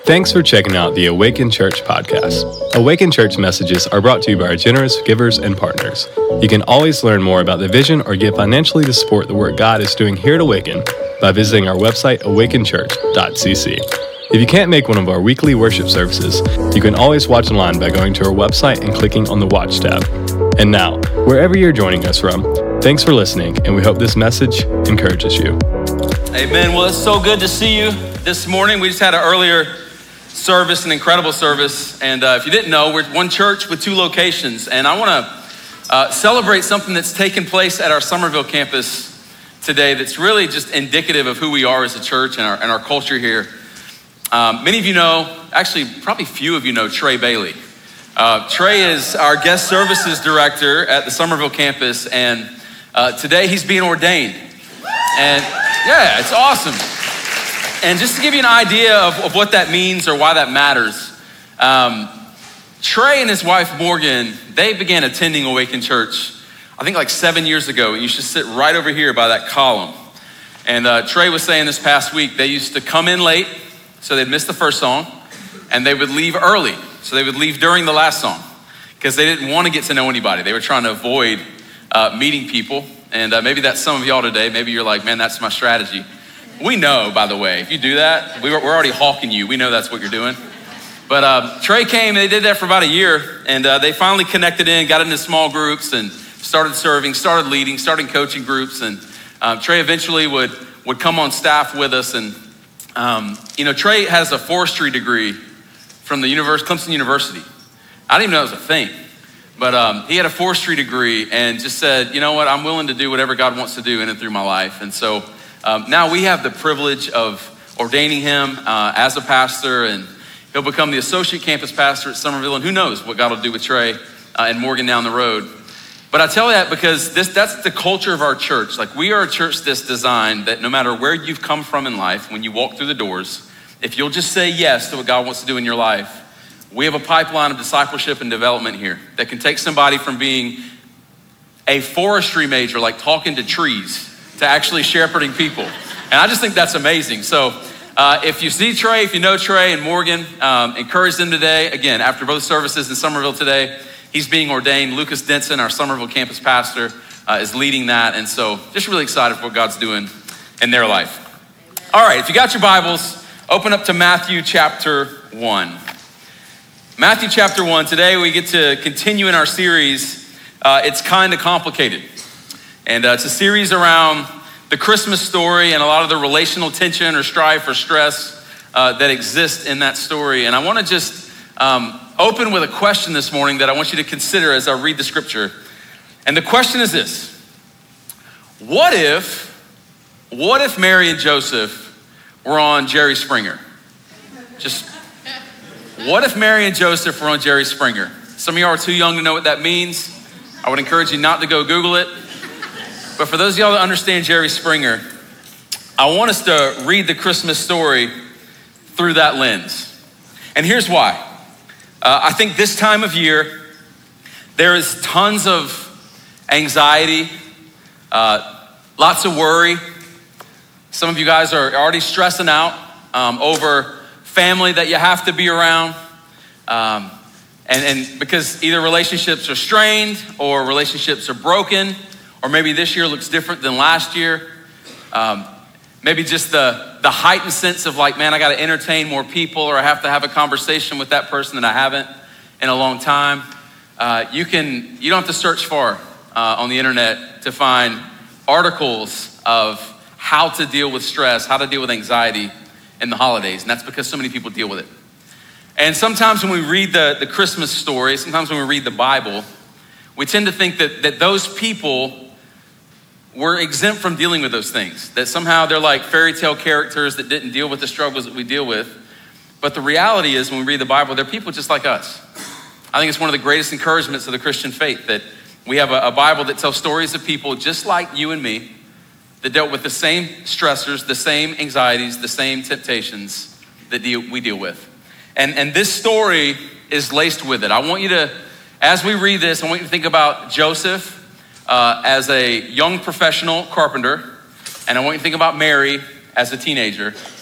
Thanks for checking out the Awaken Church podcast. Awaken Church messages are brought to you by our generous givers and partners. You can always learn more about the vision or give financially to support the work God is doing here at Awaken by visiting our website, awakenchurch.cc. If you can't make one of our weekly worship services, you can always watch online by going to our website and clicking on the Watch tab. And now, wherever you're joining us from, thanks for listening, and we hope this message encourages you. Amen. Well, it's so good to see you this morning. We just had an earlier service, an incredible service. And if you didn't know, we're one church with two locations. And I want to celebrate something that's taken place at our Somerville campus today that's really just indicative of who we are as a church and our culture here. Many of you know, actually probably few of you know Trey Bailey. Trey is our guest services director at the Somerville campus, and today he's being ordained. And yeah, it's awesome. And just to give you an idea of what that means or why that matters, Trey and his wife Morgan, they began attending Awaken Church, I think like 7 years ago. And you should sit right over here by that column. And Trey was saying this past week, they used to come in late, so they'd miss the first song, and they would leave early. So they would leave during the last song because they didn't want to get to know anybody. They were trying to avoid meeting people. And maybe that's some of y'all today. Maybe you're like, man, that's my strategy. We know, by the way, if you do that, we're already hawking you. We know that's what you're doing. But Trey came, and they did that for about a year, and they finally connected in, got into small groups, and started serving, started leading, started coaching groups. And Trey eventually would come on staff with us. And Trey has a forestry degree from the Clemson University. I didn't even know it was a thing. But he had a forestry degree and just said, you know what, I'm willing to do whatever God wants to do in and through my life. And so now we have the privilege of ordaining him as a pastor, and he'll become the associate campus pastor at Somerville. And who knows what God will do with Trey and Morgan down the road. But I tell you that because that's the culture of our church. Like, we are a church that's designed that no matter where you've come from in life, when you walk through the doors, if you'll just say yes to what God wants to do in your life, we have a pipeline of discipleship and development here that can take somebody from being a forestry major, like talking to trees, to actually shepherding people. And I just think that's amazing. So if you see Trey, if you know Trey and Morgan, encourage them today. Again, after both services in Somerville today, he's being ordained. Lucas Denson, our Somerville campus pastor, is leading that. And so just really excited for what God's doing in their life. All right, if you got your Bibles, open up to Matthew chapter 1. Matthew chapter 1, today we get to continue in our series, It's Kinda Complicated. And it's a series around the Christmas story and a lot of the relational tension or strife or stress that exists in that story. And I wanna just open with a question this morning that I want you to consider as I read the scripture. And the question is this: What if Mary and Joseph were on Jerry Springer? What if Mary and Joseph were on Jerry Springer? Some of y'all are too young to know what that means. I would encourage you not to go Google it. But for those of y'all that understand Jerry Springer, I want us to read the Christmas story through that lens. And here's why. I think this time of year, there is tons of anxiety, lots of worry. Some of you guys are already stressing out over family that you have to be around. And because either relationships are strained or relationships are broken, or maybe this year looks different than last year. Maybe just the heightened sense of like, man, I got to entertain more people, or I have to have a conversation with that person that I haven't in a long time. You don't have to search far on the internet to find articles of how to deal with stress, how to deal with anxiety in the holidays. And that's because so many people deal with it. And sometimes when we read the Christmas story, sometimes when we read the Bible, we tend to think that those people were exempt from dealing with those things, that somehow they're like fairy tale characters that didn't deal with the struggles that we deal with. But the reality is, when we read the Bible, they're people just like us. I think it's one of the greatest encouragements of the Christian faith that we have a Bible that tells stories of people just like you and me that dealt with the same stressors, the same anxieties, the same temptations that we deal with. And this story is laced with it. I want you to, as we read this, I want you to think about Joseph as a young professional carpenter, and I want you to think about Mary as a teenager.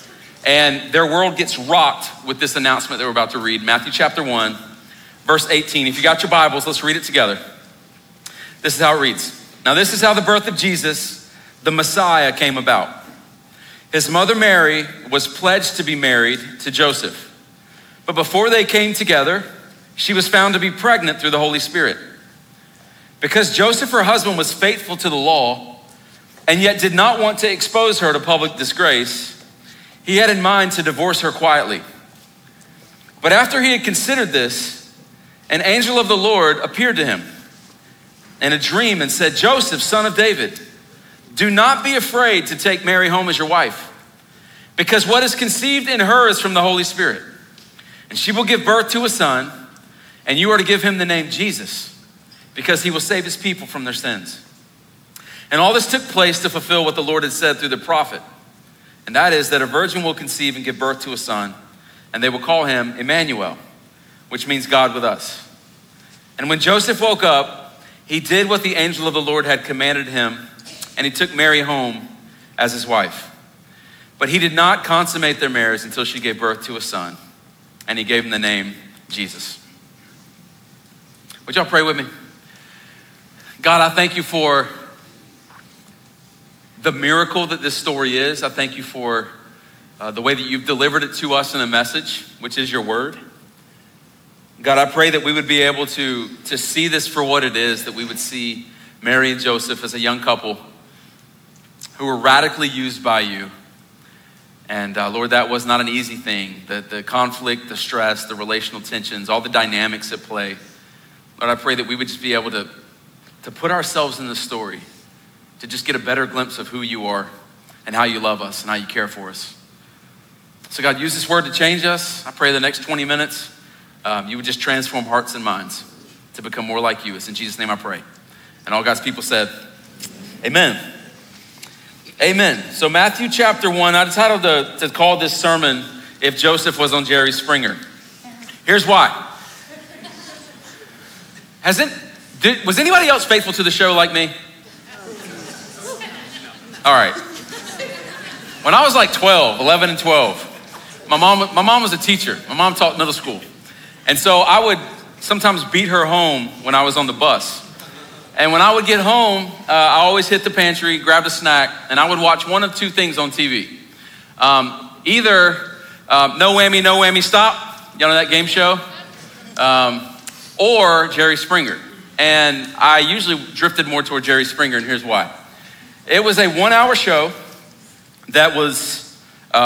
And their world gets rocked with this announcement that we're about to read. Matthew chapter 1, verse 18. If you got your Bibles, let's read it together. This is how it reads. Now this is how the birth of Jesus, the Messiah, came about. His mother Mary was pledged to be married to Joseph. But before they came together, she was found to be pregnant through the Holy Spirit. Because Joseph, her husband, was faithful to the law and yet did not want to expose her to public disgrace, he had in mind to divorce her quietly. But after he had considered this, an angel of the Lord appeared to him in a dream and said, Joseph, son of David, do not be afraid to take Mary home as your wife, because what is conceived in her is from the Holy Spirit. And she will give birth to a son, and you are to give him the name Jesus, because he will save his people from their sins. And all this took place to fulfill what the Lord had said through the prophet. And that is that a virgin will conceive and give birth to a son, and they will call him Emmanuel, which means God with us. And when Joseph woke up, he did what the angel of the Lord had commanded him, and he took Mary home as his wife. But he did not consummate their marriage until she gave birth to a son, and he gave him the name Jesus. Would y'all pray with me? God, I thank you for the miracle that this story is. I thank you for the way that you've delivered it to us in a message, which is your word. God, I pray that we would be able to see this for what it is, that we would see Mary and Joseph as a young couple who were radically used by you. And Lord, that was not an easy thing. The conflict, the stress, the relational tensions, all the dynamics at play. Lord, I pray that we would just be able to put ourselves in the story, to just get a better glimpse of who you are and how you love us and how you care for us. So God, use this word to change us. I pray the next 20 minutes, you would just transform hearts and minds to become more like you. It's in Jesus' name I pray. And all God's people said, amen. Amen. So Matthew chapter 1, I decided to call this sermon, If Joseph Was on Jerry Springer. Here's why. Was anybody else faithful to the show like me? All right. When I was like 11 and 12, my mom was a teacher. My mom taught middle school. And so I would sometimes beat her home when I was on the bus. And when I would get home, I always hit the pantry, grabbed a snack, and I would watch one of two things on TV. Either No Whammy, Stop. Y'all know that game show? Or Jerry Springer. And I usually drifted more toward Jerry Springer, and here's why. It was a 1 hour show that was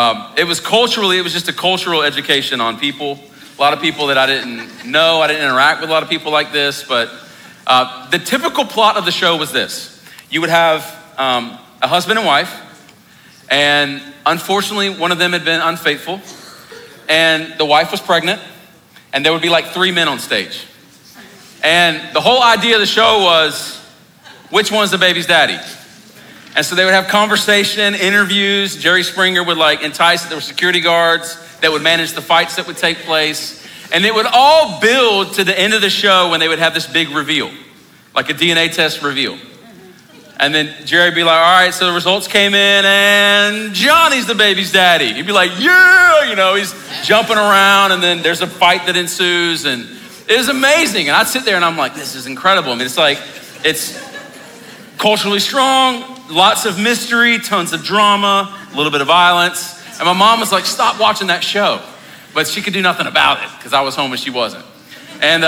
just a cultural education on people. A lot of people that I didn't know. I didn't interact with a lot of people like this, but the typical plot of the show was this. You would have a husband and wife, and unfortunately, one of them had been unfaithful, and the wife was pregnant, and there would be like 3 men on stage. And the whole idea of the show was, which one's the baby's daddy? And so they would have conversation, interviews. Jerry Springer would like entice, there were security guards that would manage the fights that would take place. And it would all build to the end of the show when they would have this big reveal, like a DNA test reveal. And then Jerry would be like, all right, so the results came in and Johnny's the baby's daddy. He'd be like, yeah, he's jumping around, and then there's a fight that ensues, and it was amazing. And I'd sit there and I'm like, this is incredible. I mean, it's culturally strong, lots of mystery, tons of drama, a little bit of violence. And my mom was like, stop watching that show. But she could do nothing about it because I was home and she wasn't. And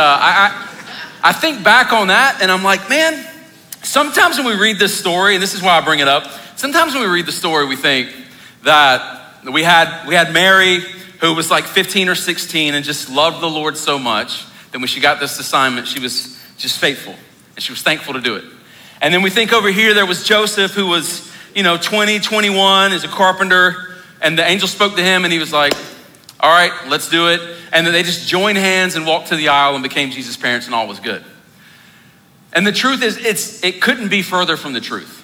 I think back on that and I'm like, man, sometimes when we read this story, and this is why I bring it up, sometimes when we read the story, we think that we had Mary who was like 15 or 16 and just loved the Lord so much that when she got this assignment, she was just faithful and she was thankful to do it. And then we think over here, there was Joseph who was, 20, 21, is a carpenter, and the angel spoke to him and he was like, all right, let's do it. And then they just joined hands and walked to the aisle and became Jesus' parents, and all was good. And the truth is, it couldn't be further from the truth.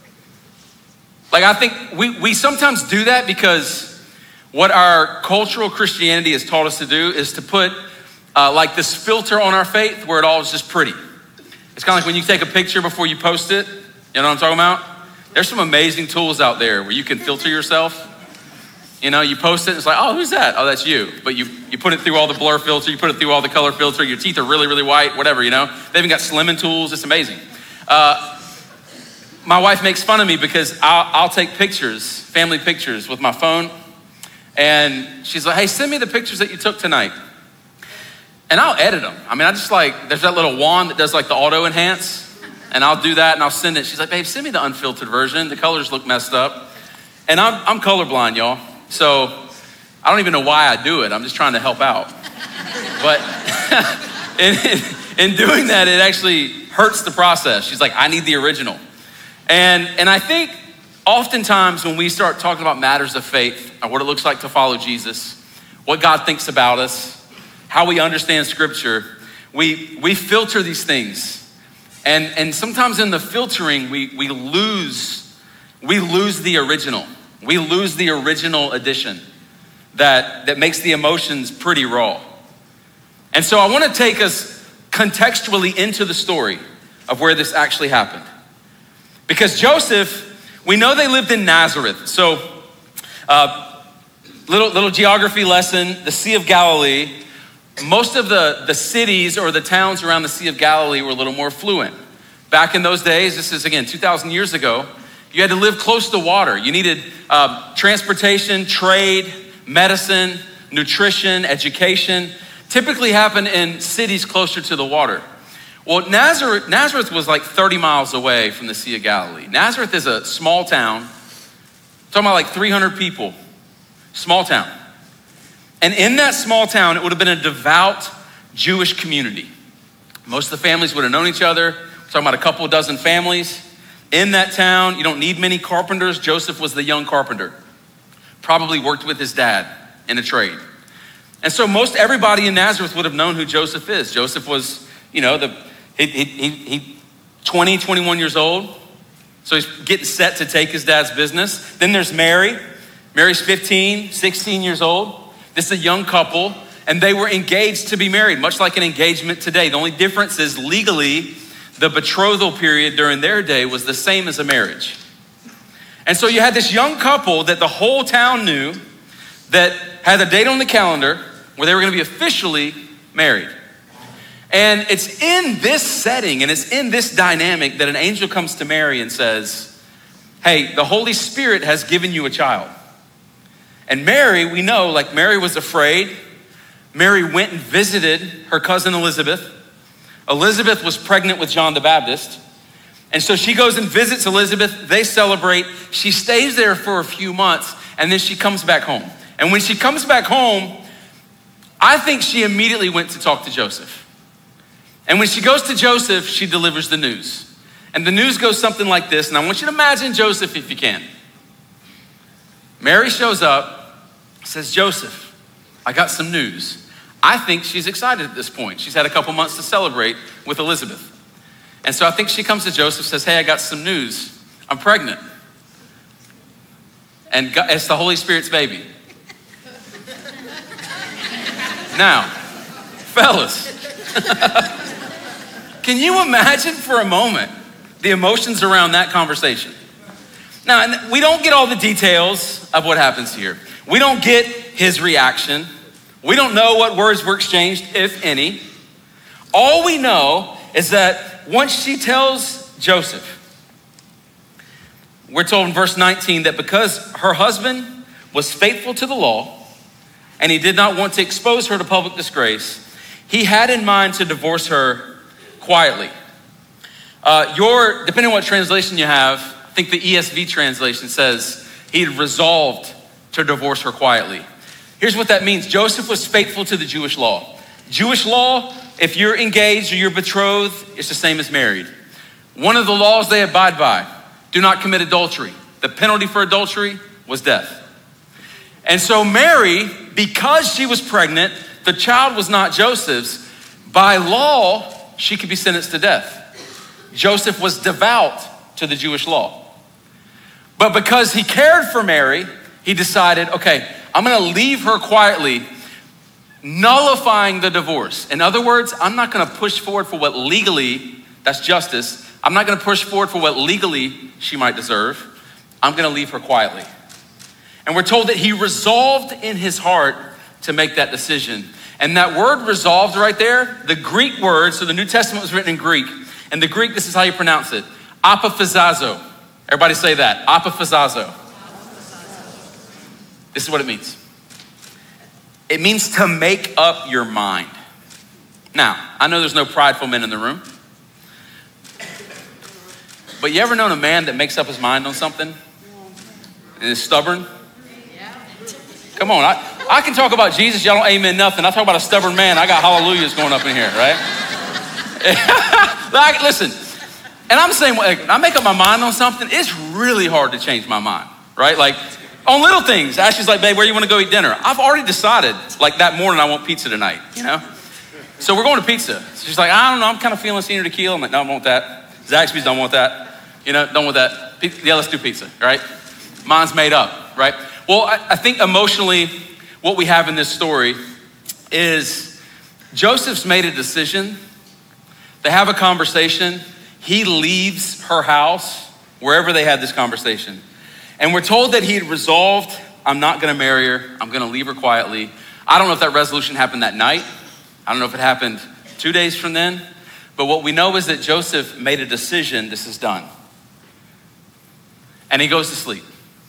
Like, I think we sometimes do that because what our cultural Christianity has taught us to do is to put like this filter on our faith where it all is just pretty. It's kind of like when you take a picture before you post it. You know what I'm talking about? There's some amazing tools out there where you can filter yourself. You know, you post it, and it's like, oh, who's that? Oh, that's you. But you put it through all the blur filter, you put it through all the color filter, your teeth are really, really white, whatever, you know? They even got slimming tools, it's amazing. My wife makes fun of me because I'll take pictures, family pictures with my phone, and she's like, hey, send me the pictures that you took tonight. And I'll edit them. I mean, I just like, there's that little wand that does like the auto enhance, and I'll do that and I'll send it. She's like, babe, send me the unfiltered version. The colors look messed up. And I'm colorblind, y'all. So I don't even know why I do it. I'm just trying to help out. But in doing that, it actually hurts the process. She's like, I need the original. And I think oftentimes when we start talking about matters of faith and what it looks like to follow Jesus, what God thinks about us, how we understand scripture, we filter these things. And sometimes in the filtering, we lose the original. We lose the original edition that makes the emotions pretty raw. And so I want to take us contextually into the story of where this actually happened. Because Joseph, we know they lived in Nazareth. So little geography lesson, the Sea of Galilee. Most of the cities or the towns around the Sea of Galilee were a little more affluent. Back in those days, this is again 2,000 years ago, you had to live close to water. You needed transportation, trade, medicine, nutrition, education. Typically happened in cities closer to the water. Well, Nazareth was like 30 miles away from the Sea of Galilee. Nazareth is a small town, talking about like 300 people, small town. And in that small town, it would have been a devout Jewish community. Most of the families would have known each other. We're talking about a couple dozen families. In that town, you don't need many carpenters. Joseph was the young carpenter. Probably worked with his dad in a trade. And so most everybody in Nazareth would have known who Joseph is. Joseph was, you know, he 20, 21 years old. So he's getting set to take his dad's business. Then there's Mary. Mary's 15, 16 years old. This is a young couple, and they were engaged to be married, much like an engagement today. The only difference is legally, the betrothal period during their day was the same as a marriage. And so you had this young couple that the whole town knew that had a date on the calendar where they were going to be officially married. And it's in this setting and it's in this dynamic that an angel comes to Mary and says, hey, the Holy Spirit has given you a child. And Mary, we know, like Mary was afraid. Mary went and visited her cousin Elizabeth. Elizabeth was pregnant with John the Baptist. And so she goes and visits Elizabeth. They celebrate. She stays there for a few months and then she comes back home. And when she comes back home, I think she immediately went to talk to Joseph. And when she goes to Joseph, she delivers the news. And the news goes something like this. And I want you to imagine Joseph if you can. Mary shows up, says, Joseph, I got some news. I think she's excited at this point. She's had a couple months to celebrate with Elizabeth. And so I think she comes to Joseph, says, hey, I got some news. I'm pregnant. And God, it's the Holy Spirit's baby. Now, fellas, can you imagine for a moment the emotions around that conversation? Now, and we don't get all the details of what happens here. We don't get his reaction. We don't know what words were exchanged, if any. All we know is that once she tells Joseph, we're told in verse 19 that because her husband was faithful to the law and he did not want to expose her to public disgrace, he had in mind to divorce her quietly. Depending on what translation you have, I think the ESV translation says he had resolved to divorce her quietly. Here's what that means. Joseph was faithful to the Jewish law. Jewish law, if you're engaged or you're betrothed, it's the same as married. One of the laws they abide by, do not commit adultery. The penalty for adultery was death. And so Mary, because she was pregnant, the child was not Joseph's. By law, she could be sentenced to death. Joseph was devout to the Jewish law. But because he cared for Mary, he decided, okay, I'm gonna leave her quietly, nullifying the divorce. In other words, I'm not gonna push forward for what legally, that's justice, I'm not gonna push forward for what legally she might deserve. I'm gonna leave her quietly. And we're told that he resolved in his heart to make that decision. And that word resolved right there, the Greek word, so the New Testament was written in Greek. And the Greek, this is how you pronounce it, apophazazo. Everybody say that, apophazazo. This is what it means. It means to make up your mind. Now, I know there's no prideful men in the room, but you ever known a man that makes up his mind on something and is stubborn? Come on, I can talk about Jesus, y'all don't amen nothing. I talk about a stubborn man, I got hallelujahs going up in here, right? Like, listen, and I'm saying, when I make up my mind on something, it's really hard to change my mind, right? Like, on little things. Ashley's like, babe, where you want to go eat dinner? I've already decided, like that morning, I want pizza tonight, you know? So we're going to pizza. So she's like, I don't know, I'm kind of feeling senior tequila. I'm like, no, I don't want that. Zaxby's don't want that. You know, don't want that. Yeah, let's do pizza, right? Mine's made up, right? Well, I think emotionally, what we have in this story is Joseph's made a decision. They have a conversation. He leaves her house, wherever they had this conversation. And we're told that he had resolved, I'm not gonna marry her. I'm gonna leave her quietly. I don't know if that resolution happened that night. I don't know if it happened 2 days from then. But what we know is that Joseph made a decision, this is done. And he goes to sleep.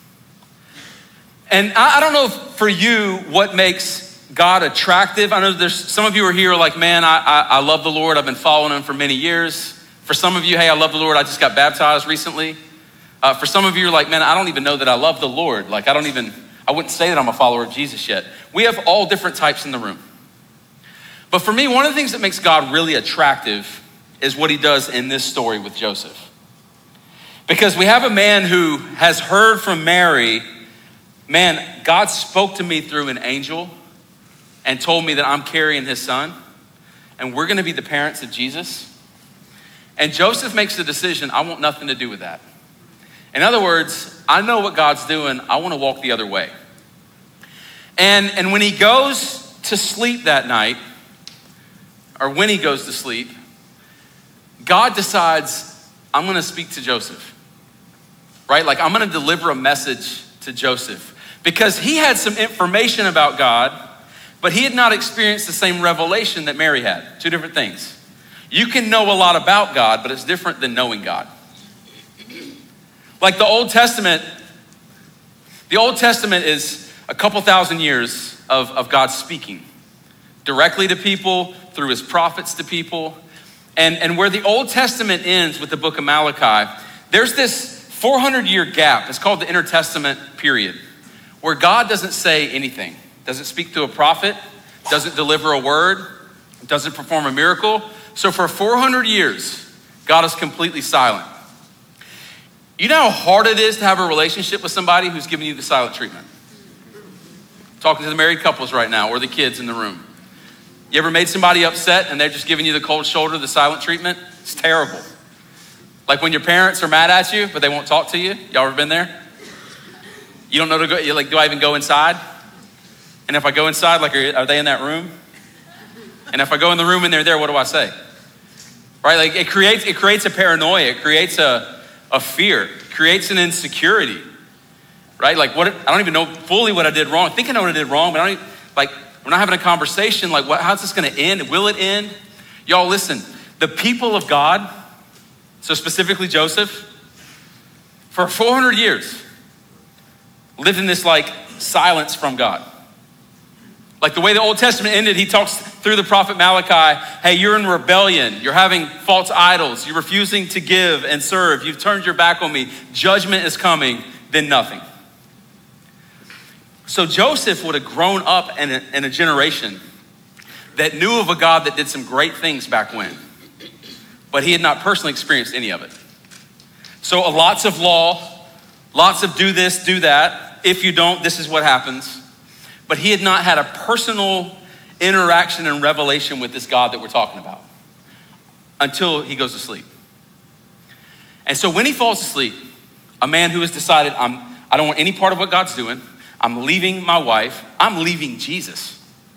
And I don't know if for you what makes God attractive. I know there's some of you are here like, man, I love the Lord. I've been following him for many years. For some of you, hey, I love the Lord. I just got baptized recently. For some of you are like, man, I don't even know that I love the Lord. Like I wouldn't say that I'm a follower of Jesus yet. We have all different types in the room. But for me, one of the things that makes God really attractive is what he does in this story with Joseph. Because we have a man who has heard from Mary, man, God spoke to me through an angel and told me that I'm carrying his son and we're gonna be the parents of Jesus. And Joseph makes the decision, I want nothing to do with that. In other words, I know what God's doing, I wanna walk the other way. And when he goes to sleep that night, or when he goes to sleep, God decides, I'm gonna speak to Joseph, right? Like I'm gonna deliver a message to Joseph because he had some information about God, but he had not experienced the same revelation that Mary had. Two different things. You can know a lot about God, but it's different than knowing God. Like the Old Testament is a couple thousand years of God speaking directly to people, through his prophets to people. And where the Old Testament ends with the book of Malachi, there's this 400-year gap. It's called the intertestament period, where God doesn't say anything, doesn't speak to a prophet, doesn't deliver a word, doesn't perform a miracle. So for 400 years, God is completely silent. You know how hard it is to have a relationship with somebody who's giving you the silent treatment? Talking to the married couples right now, or the kids in the room. You ever made somebody upset and they're just giving you the cold shoulder, the silent treatment? It's terrible. Like when your parents are mad at you, but they won't talk to you. Y'all ever been there? You don't know to go, you're like, do I even go inside? And if I go inside, like, are they in that room? And if I go in the room and they're there, what do I say? Right, like it creates a paranoia, it creates a fear, it creates an insecurity, right? Like I don't even know fully what I did wrong. I think I know what I did wrong, but I don't even, like, we're not having a conversation, like how's this gonna end? Will it end? Y'all listen, the people of God, so specifically Joseph, for 400 years, lived in this like silence from God. Like the way the Old Testament ended, he talks through the prophet Malachi, hey, you're in rebellion, you're having false idols, you're refusing to give and serve, you've turned your back on me, judgment is coming, then nothing. So Joseph would have grown up in a generation that knew of a God that did some great things back when, but he had not personally experienced any of it. So lots of law, lots of do this, do that. If you don't, this is what happens. But he had not had a personal interaction and revelation with this God that we're talking about until he goes to sleep. And so when he falls asleep, a man who has decided, I don't want any part of what God's doing. I'm leaving my wife. I'm leaving Jesus.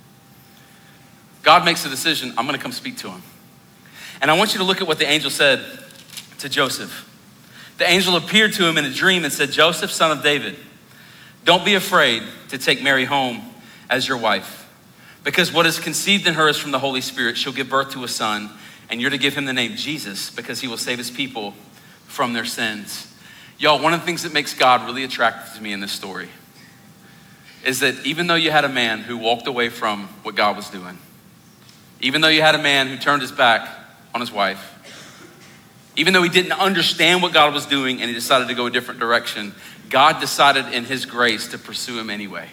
God makes a decision. I'm going to come speak to him. And I want you to look at what the angel said to Joseph. The angel appeared to him in a dream and said, Joseph, son of David, Don't be afraid to take Mary home as your wife, because what is conceived in her is from the Holy Spirit. She'll give birth to a son, and you're to give him the name Jesus, because he will save his people from their sins. Y'all, one of the things that makes God really attractive to me in this story is that even though you had a man who walked away from what God was doing, even though you had a man who turned his back on his wife, even though he didn't understand what God was doing and he decided to go a different direction, God decided in his grace to pursue him anyway.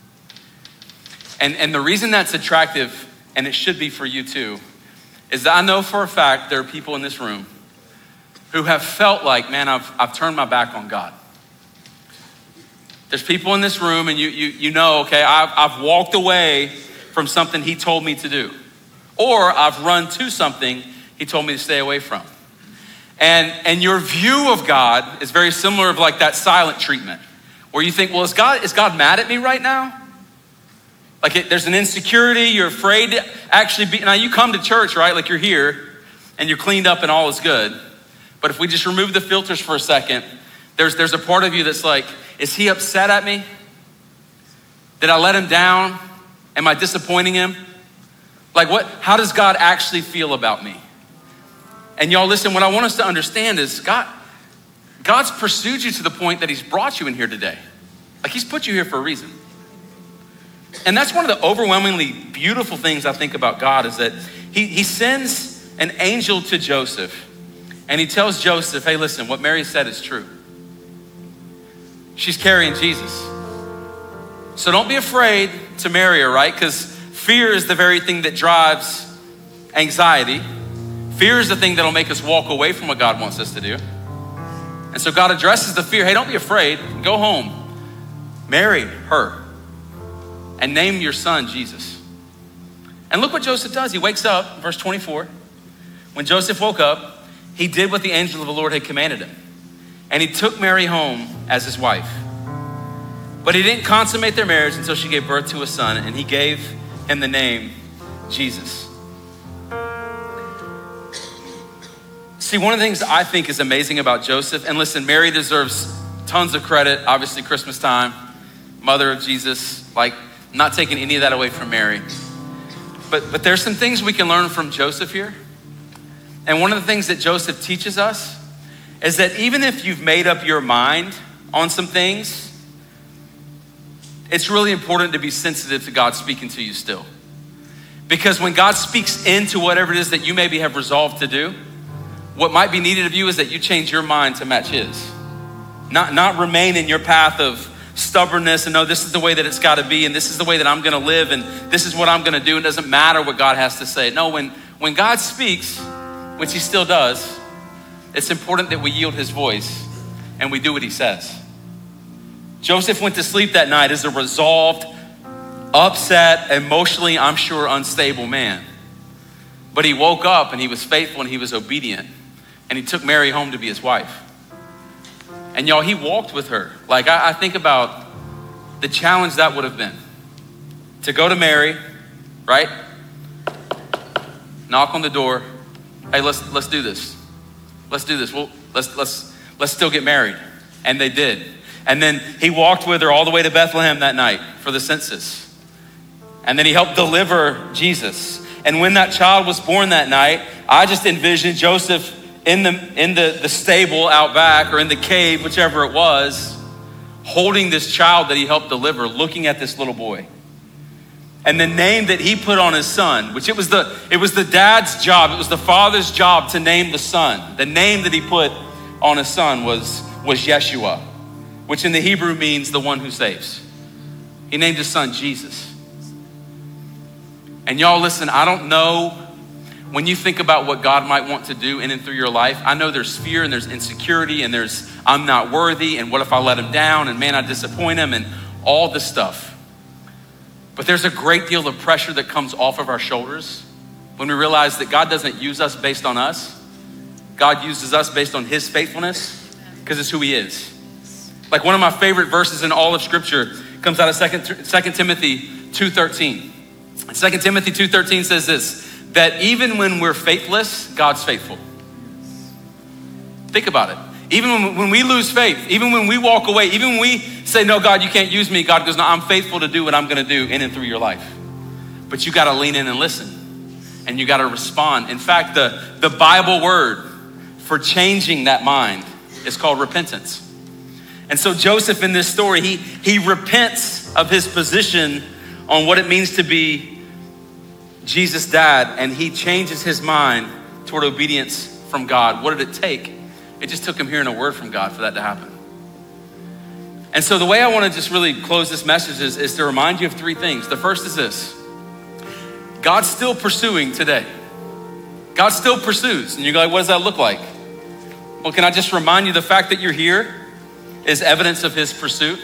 And the reason that's attractive, and it should be for you too, is that I know for a fact there are people in this room who have felt like, man, I've turned my back on God. There's people in this room and you know, okay, I've walked away from something he told me to do. Or I've run to something he told me to stay away from. And your view of God is very similar of like that silent treatment, where you think, well, is God mad at me right now? Like there's an insecurity, you're afraid to actually be, now you come to church, right? Like you're here and you're cleaned up and all is good. But if we just remove the filters for a second, there's a part of you that's like, is he upset at me? Did I let him down? Am I disappointing him? Like how does God actually feel about me? And y'all listen, what I want us to understand is God's pursued you to the point that he's brought you in here today. Like he's put you here for a reason. And that's one of the overwhelmingly beautiful things I think about God is that he sends an angel to Joseph and he tells Joseph, hey, listen, what Mary said is true. She's carrying Jesus. So don't be afraid to marry her, right? Because fear is the very thing that drives anxiety. Fear is the thing that'll make us walk away from what God wants us to do. And so God addresses the fear. Hey, don't be afraid. Go home. Marry her. And name your son Jesus. And look what Joseph does. He wakes up, verse 24. When Joseph woke up, he did what the angel of the Lord had commanded him. And he took Mary home as his wife. But he didn't consummate their marriage until she gave birth to a son, and he gave him the name Jesus. See, one of the things I think is amazing about Joseph, and listen, Mary deserves tons of credit, obviously Christmas time, mother of Jesus, like not taking any of that away from Mary. But there's some things we can learn from Joseph here. And one of the things that Joseph teaches us is that even if you've made up your mind on some things, it's really important to be sensitive to God speaking to you still. Because when God speaks into whatever it is that you maybe have resolved to do, what might be needed of you is that you change your mind to match his. Not remain in your path of stubbornness and no, this is the way that it's gotta be and this is the way that I'm gonna live and this is what I'm gonna do. It doesn't matter what God has to say. No, when God speaks, which he still does, it's important that we yield his voice and we do what he says. Joseph went to sleep that night as a resolved, upset, emotionally, I'm sure, unstable man. But he woke up and he was faithful and he was obedient. And he took Mary home to be his wife. And y'all, he walked with her. Like I think about the challenge that would have been. To go to Mary, right? Knock on the door. Hey, let's do this. Let's do this. Well, let's still get married. And they did. And then he walked with her all the way to Bethlehem that night for the census. And then he helped deliver Jesus. And when that child was born that night, I just envisioned Joseph in the stable out back or in the cave, whichever it was, holding this child that he helped deliver, looking at this little boy. And the name that he put on his son, which it was the dad's job, it was the father's job to name the son. The name that he put on his son was Yeshua, which in the Hebrew means the one who saves. He named his son Jesus. And y'all listen, I don't know, when you think about what God might want to do in and through your life, I know there's fear and there's insecurity and there's I'm not worthy and what if I let him down and man, I disappoint him and all this stuff. But there's a great deal of pressure that comes off of our shoulders when we realize that God doesn't use us based on us. God uses us based on his faithfulness because it's who he is. Like one of my favorite verses in all of scripture comes out of 2 Timothy 2:13. 2 Timothy 2:13 says this, that even when we're faithless, God's faithful. Think about it. Even when we lose faith, even when we walk away, even when we Say, no, God, you can't use me. God goes, no, I'm faithful to do what I'm gonna do in and through your life. But you gotta lean in and listen, and you gotta respond. In fact, the Bible word for changing that mind is called repentance. And so Joseph in this story, he repents of his position on what it means to be Jesus' dad, and he changes his mind toward obedience from God. What did it take? It just took him hearing a word from God for that to happen. And so the way I want to just really close this message is to remind you of three things. The first is this: God's still pursuing today. God still pursues. And you're like, what does that look like? Well, can I just remind you the fact that you're here is evidence of his pursuit?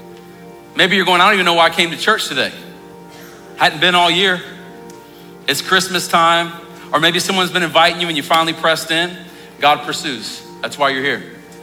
Maybe you're going, I don't even know why I came to church today. Hadn't been all year. It's Christmas time. Or maybe someone's been inviting you and you finally pressed in. God pursues. That's why you're here.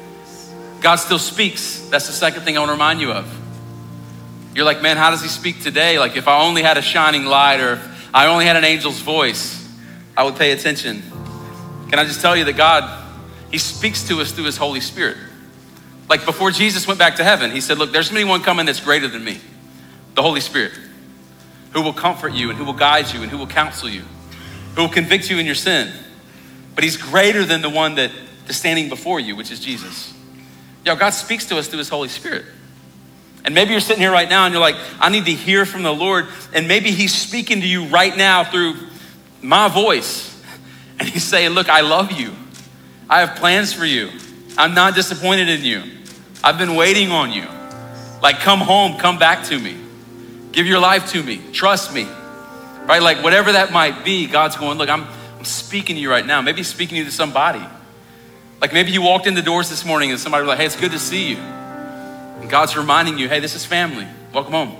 God still speaks. That's the second thing I want to remind you of. You're like, man, how does he speak today? Like if I only had a shining light or if I only had an angel's voice, I would pay attention. Can I just tell you that God, he speaks to us through his Holy Spirit. Like before Jesus went back to heaven, he said, look, there's only one coming that's greater than me, the Holy Spirit, who will comfort you and who will guide you and who will counsel you, who will convict you in your sin. But he's greater than the one that is standing before you, which is Jesus. Yo, God speaks to us through his Holy Spirit. And maybe you're sitting here right now and you're like, I need to hear from the Lord. And maybe he's speaking to you right now through my voice. And he's saying, look, I love you. I have plans for you. I'm not disappointed in you. I've been waiting on you. Like, come home, come back to me. Give your life to me, trust me, right? Like whatever that might be, God's going, look, I'm speaking to you right now. Maybe he's speaking to you to somebody. Like maybe you walked in the doors this morning and somebody was like, hey, it's good to see you. And God's reminding you, hey, this is family, welcome home.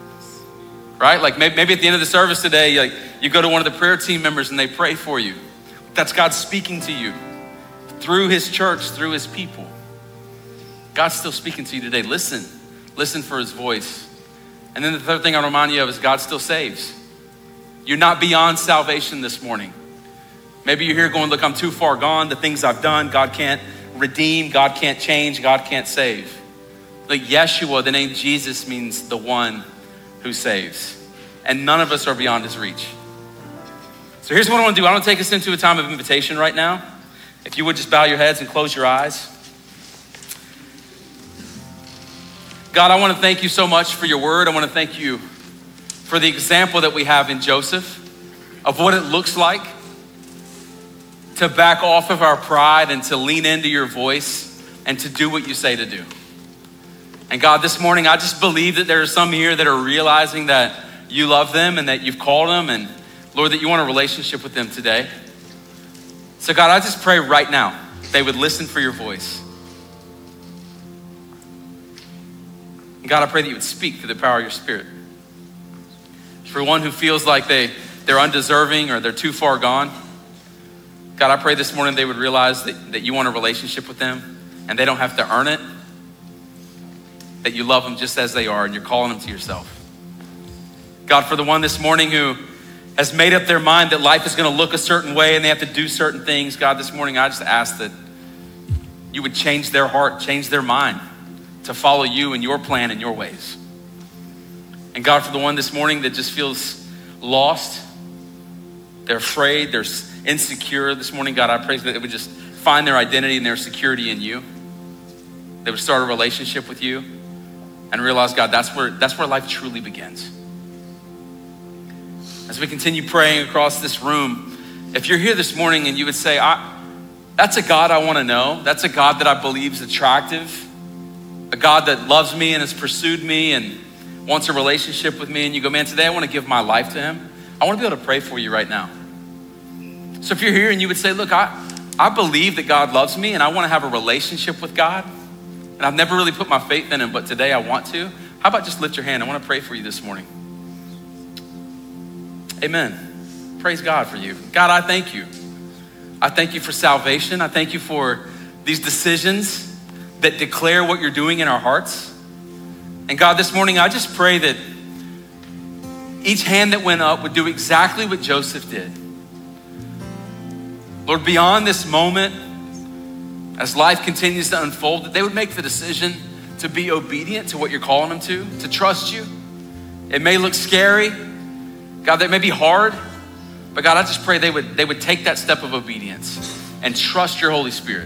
Right? Like maybe at the end of the service today, like you go to one of the prayer team members and they pray for you. That's God speaking to you through his church, through his people. God's still speaking to you today. Listen for his voice. And then the third thing I remind you of is God still saves. You're not beyond salvation this morning. Maybe you're here going, look, I'm too far gone. The things I've done, God can't redeem, God can't change, God can't save. Like Yeshua, the name Jesus means the one who saves. And none of us are beyond his reach. So here's what I want to do. I want to take us into a time of invitation right now. If you would just bow your heads and close your eyes. God, I want to thank you so much for your word. I want to thank you for the example that we have in Joseph of what it looks like to back off of our pride and to lean into your voice and to do what you say to do. And God, this morning, I just believe that there are some here that are realizing that you love them and that you've called them, and Lord, that you want a relationship with them today. So God, I just pray right now they would listen for your voice. And God, I pray that you would speak through the power of your Spirit. For one who feels like they're undeserving or they're too far gone, God, I pray this morning they would realize that you want a relationship with them and they don't have to earn it, that you love them just as they are and you're calling them to yourself. God, for the one this morning who has made up their mind that life is gonna look a certain way and they have to do certain things, God, this morning I just ask that you would change their heart, change their mind to follow you and your plan and your ways. And God, for the one this morning that just feels lost, they're afraid, they're insecure this morning, God, I pray that they would just find their identity and their security in you. They would start a relationship with you and realize, God, that's where life truly begins. As we continue praying across this room, if you're here this morning and you would say, that's a God I want to know. That's a God that I believe is attractive. A God that loves me and has pursued me and wants a relationship with me. And you go, man, today I want to give my life to him. I want to be able to pray for you right now. So if you're here and you would say, look, I believe that God loves me and I want to have a relationship with God. And I've never really put my faith in him, but today I want to. How about just lift your hand? I want to pray for you this morning. Amen. Praise God for you. God, I thank you. I thank you for salvation. I thank you for these decisions that declare what you're doing in our hearts. And God, this morning, I just pray that each hand that went up would do exactly what Joseph did. Lord, beyond this moment, as life continues to unfold, that they would make the decision to be obedient to what you're calling them to trust you. It may look scary. God, that may be hard, but God, I just pray they would take that step of obedience and trust your Holy Spirit.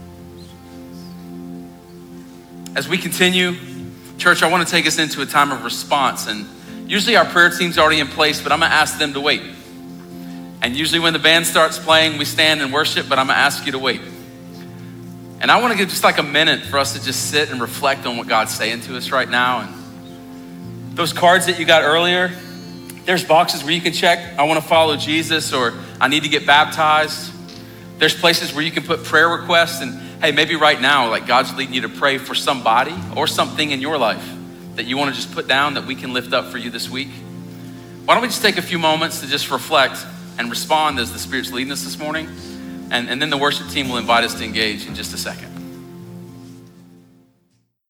As we continue, church, I want to take us into a time of response. And usually our prayer team's already in place, but I'm gonna ask them to wait. And usually when the band starts playing, we stand and worship, but I'm gonna ask you to wait. And I want to give just like a minute for us to just sit and reflect on what God's saying to us right now. And those cards that you got earlier, there's boxes where you can check, I want to follow Jesus, or I need to get baptized. There's places where you can put prayer requests, and hey, maybe right now, like God's leading you to pray for somebody or something in your life that you want to just put down that we can lift up for you this week. Why don't we just take a few moments to just reflect and respond as the Spirit's leading us this morning? And then the worship team will invite us to engage in just a second.